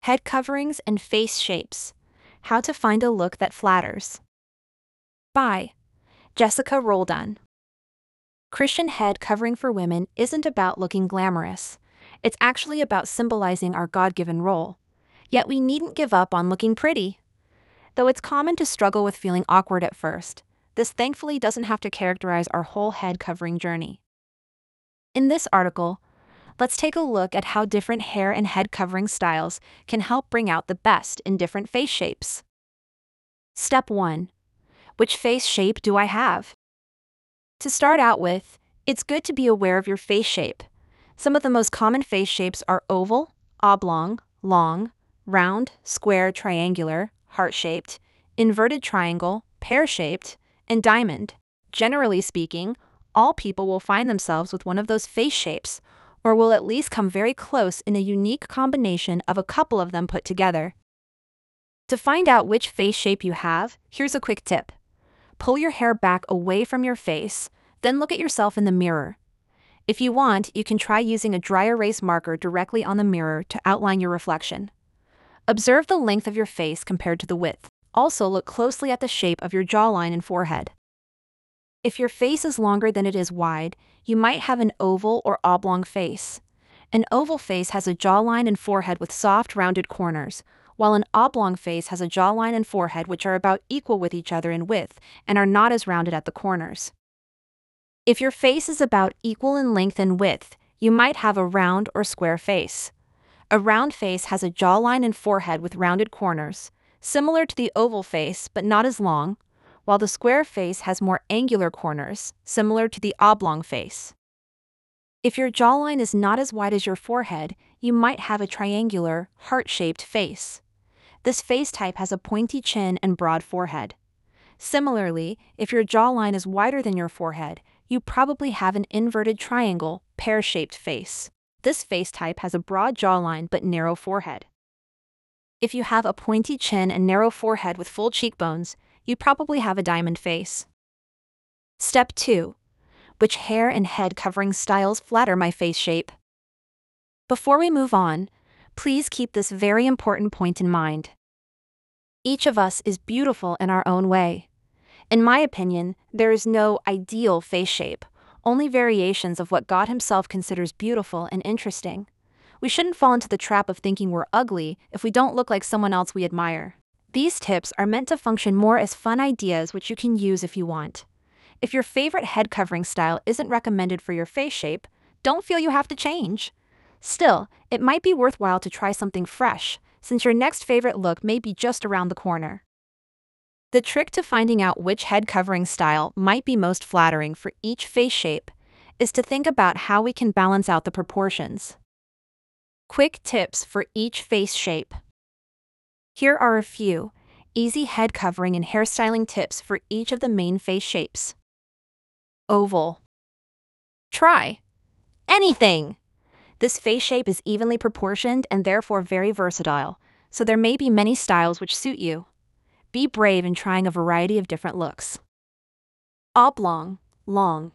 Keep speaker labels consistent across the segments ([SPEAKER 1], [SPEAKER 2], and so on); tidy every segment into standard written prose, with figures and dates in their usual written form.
[SPEAKER 1] Head coverings and face shapes. How to find a look that flatters. By Jessica Roldan. Christian head covering for women isn't about looking glamorous. It's actually about symbolizing our God-given role. Yet we needn't give up on looking pretty. Though it's common to struggle with feeling awkward at first, this thankfully doesn't have to characterize our whole head covering journey. In this article, let's take a look at how different hair and head covering styles can help bring out the best in different face shapes. Step 1. Which face shape do I have? To start out with, it's good to be aware of your face shape. Some of the most common face shapes are oval, oblong, long, round, square, triangular, heart-shaped, inverted triangle, pear-shaped, and diamond. Generally speaking, all people will find themselves with one of those face shapes, or will at least come very close in a unique combination of a couple of them put together. To find out which face shape you have, here's a quick tip. Pull your hair back away from your face, then look at yourself in the mirror. If you want, you can try using a dry erase marker directly on the mirror to outline your reflection. Observe the length of your face compared to the width. Also, look closely at the shape of your jawline and forehead. If your face is longer than it is wide, you might have an oval or oblong face. An oval face has a jawline and forehead with soft, rounded corners, while an oblong face has a jawline and forehead which are about equal with each other in width and are not as rounded at the corners. If your face is about equal in length and width, you might have a round or square face. A round face has a jawline and forehead with rounded corners, similar to the oval face but not as long, while the square face has more angular corners, similar to the oblong face. If your jawline is not as wide as your forehead, you might have a triangular, heart-shaped face. This face type has a pointy chin and broad forehead. Similarly, if your jawline is wider than your forehead, you probably have an inverted triangle, pear-shaped face. This face type has a broad jawline but narrow forehead. If you have a pointy chin and narrow forehead with full cheekbones, you probably have a diamond face. Step 2. Which hair and head covering styles flatter my face shape? Before we move on, please keep this very important point in mind. Each of us is beautiful in our own way. In my opinion, there is no ideal face shape, only variations of what God Himself considers beautiful and interesting. We shouldn't fall into the trap of thinking we're ugly if we don't look like someone else we admire. These tips are meant to function more as fun ideas which you can use if you want. If your favorite head covering style isn't recommended for your face shape, don't feel you have to change. Still, it might be worthwhile to try something fresh, since your next favorite look may be just around the corner. The trick to finding out which head covering style might be most flattering for each face shape is to think about how we can balance out the proportions. Quick tips for each face shape. Here are a few easy head covering and hairstyling tips for each of the main face shapes. Oval. Try anything. This face shape is evenly proportioned and therefore very versatile, so there may be many styles which suit you. Be brave in trying a variety of different looks. Oblong, long.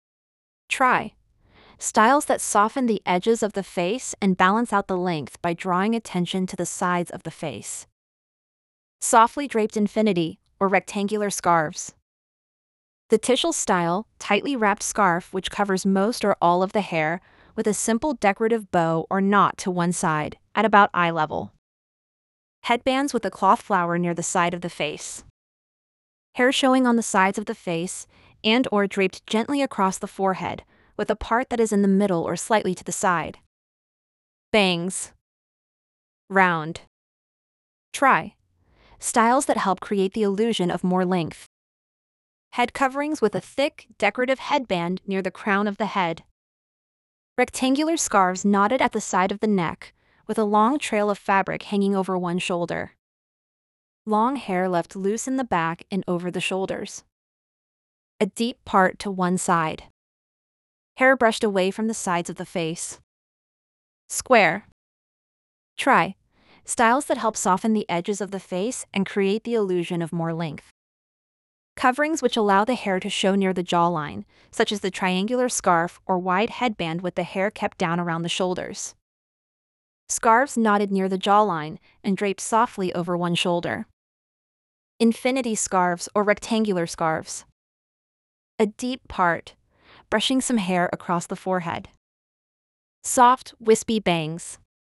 [SPEAKER 1] Try styles that soften the edges of the face and balance out the length by drawing attention to the sides of the face. Softly draped infinity or rectangular scarves. The Tischel style, tightly wrapped scarf which covers most or all of the hair with a simple decorative bow or knot to one side, at about eye level. Headbands with a cloth flower near the side of the face. Hair showing on the sides of the face and or draped gently across the forehead, with a part that is in the middle or slightly to the side. Bangs. Round. Try styles that help create the illusion of more length. Head coverings with a thick, decorative headband near the crown of the head. Rectangular scarves knotted at the side of the neck, with a long trail of fabric hanging over one shoulder. Long hair left loose in the back and over the shoulders. A deep part to one side. Hair brushed away from the sides of the face. Square. Try styles that help soften the edges of the face and create the illusion of more length. Coverings which allow the hair to show near the jawline, such as the triangular scarf or wide headband with the hair kept down around the shoulders. Scarves knotted near the jawline and draped softly over one shoulder. Infinity scarves or rectangular scarves. A deep part, brushing some hair across the forehead. Soft, wispy bangs.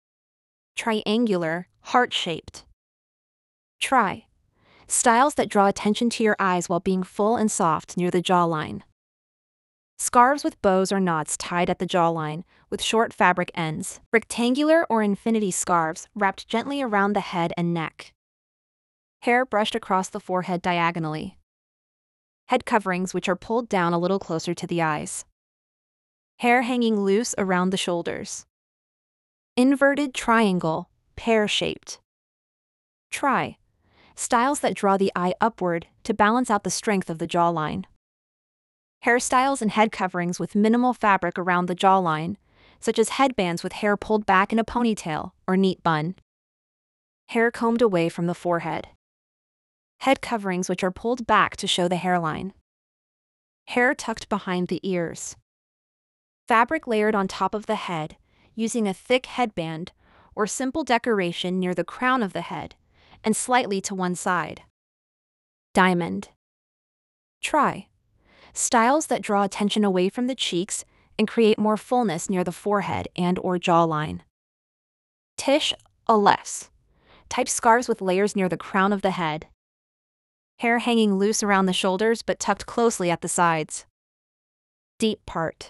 [SPEAKER 1] Triangular, heart-shaped. Try. Styles that draw attention to your eyes while being full and soft near the jawline. Scarves with bows or knots tied at the jawline, with short fabric ends. Rectangular or infinity scarves wrapped gently around the head and neck. Hair brushed across the forehead diagonally. Head coverings which are pulled down a little closer to the eyes. Hair hanging loose around the shoulders. Inverted triangle, pear-shaped. Try. Styles that draw the eye upward to balance out the strength of the jawline. Hairstyles and head coverings with minimal fabric around the jawline, such as headbands with hair pulled back in a ponytail or neat bun. Hair combed away from the forehead. Head coverings which are pulled back to show the hairline. Hair tucked behind the ears. Fabric layered on top of the head, using a thick headband or simple decoration near the crown of the head and slightly to one side. Diamond. Try. Styles that draw attention away from the cheeks and create more fullness near the forehead and/or jawline. Tish, a less. Type scarves with layers near the crown of the head. Hair hanging loose around the shoulders but tucked closely at the sides. Deep part.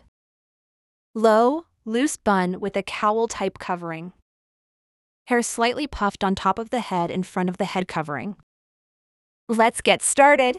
[SPEAKER 1] Low, loose bun with a cowl-type covering. Hair slightly puffed on top of the head in front of the head covering. Let's get started!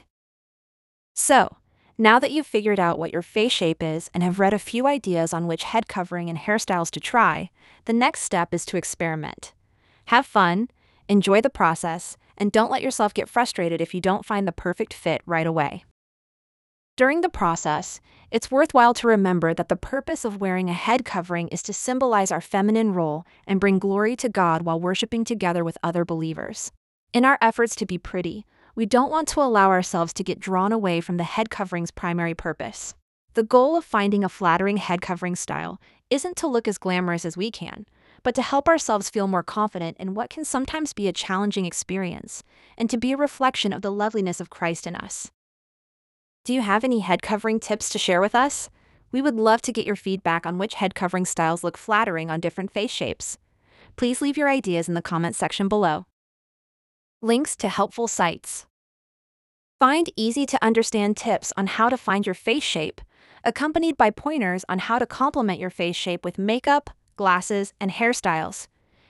[SPEAKER 1] So, now that you've figured out what your face shape is and have read a few ideas on which head covering and hairstyles to try, the next step is to experiment. Have fun, enjoy the process, and don't let yourself get frustrated if you don't find the perfect fit right away. During the process, it's worthwhile to remember that the purpose of wearing a head covering is to symbolize our feminine role and bring glory to God while worshiping together with other believers. In our efforts to be pretty, we don't want to allow ourselves to get drawn away from the head covering's primary purpose. The goal of finding a flattering head covering style isn't to look as glamorous as we can, but to help ourselves feel more confident in what can sometimes be a challenging experience, and to be a reflection of the loveliness of Christ in us. Do you have any head covering tips to share with us? We would love to get your feedback on which head covering styles look flattering on different face shapes. Please leave your ideas in the comments section below. Links to helpful sites. Find easy-to-understand tips on how to find your face shape, accompanied by pointers on how to complement your face shape with makeup, glasses, and hairstyles.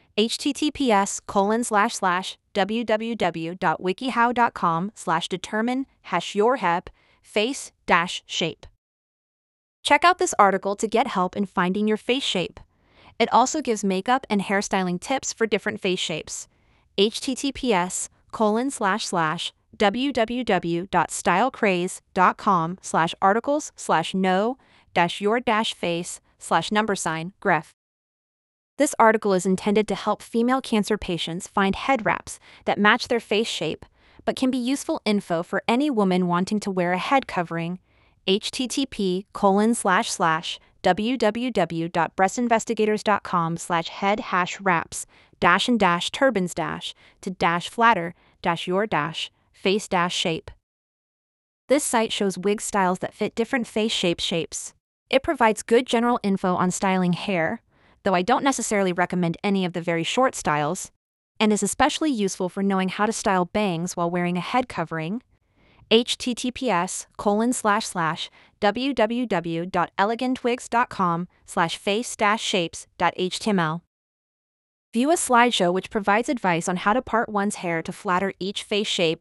[SPEAKER 1] https://www.wikihow.com/determine-your-hep face-shape. Check out this article to get help in finding your face shape. It also gives makeup and hairstyling tips for different face shapes. https://www.stylecraze.com/articles/know-your-face/#gref. This article is intended to help female cancer patients find head wraps that match their face shape, but can be useful info for any woman wanting to wear a head covering. http://www.breast-investigators.com/head-wraps-to-flatter-your-face-shape. This site shows wig styles that fit different face shapes. It provides good general info on styling hair, though I don't necessarily recommend any of the very short styles, and is especially useful for knowing how to style bangs while wearing a head covering. https://www.elegantwigs.com/face-shapes.html. View a slideshow which provides advice on how to part one's hair to flatter each face shape.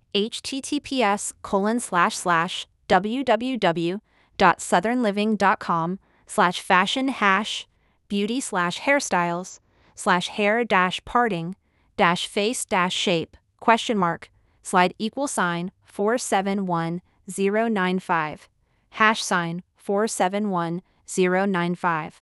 [SPEAKER 1] https://www.southernliving.com/fashion-beauty/hair-parting-face-shape ? Slide #471-095. #471-095.